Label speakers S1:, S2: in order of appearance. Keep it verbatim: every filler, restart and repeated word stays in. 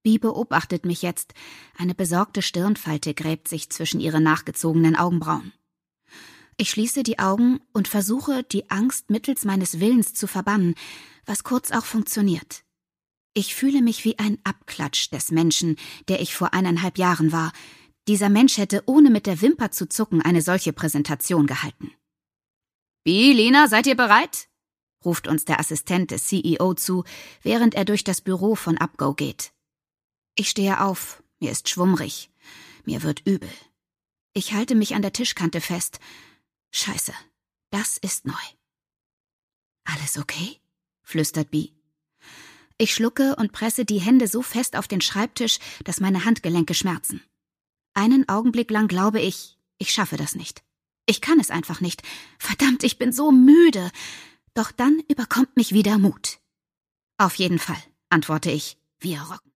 S1: Bee beobachtet mich jetzt. Eine besorgte Stirnfalte gräbt sich zwischen ihre nachgezogenen Augenbrauen. Ich schließe die Augen und versuche, die Angst mittels meines Willens zu verbannen, was kurz auch funktioniert. Ich fühle mich wie ein Abklatsch des Menschen, der ich vor eineinhalb Jahren war. Dieser Mensch hätte ohne mit der Wimper zu zucken eine solche Präsentation gehalten. »Bee, Lena, seid ihr bereit?« ruft uns der Assistent des C E O zu, während er durch das Büro von UpGo geht. Ich stehe auf, mir ist schwummrig, mir wird übel. Ich halte mich an der Tischkante fest. Scheiße, das ist neu. »Alles okay?« flüstert Bee. Ich schlucke und presse die Hände so fest auf den Schreibtisch, dass meine Handgelenke schmerzen. Einen Augenblick lang glaube ich, ich schaffe das nicht. Ich kann es einfach nicht. Verdammt, ich bin so müde. Doch dann überkommt mich wieder Mut. »Auf jeden Fall«, antworte ich, »wir rocken.«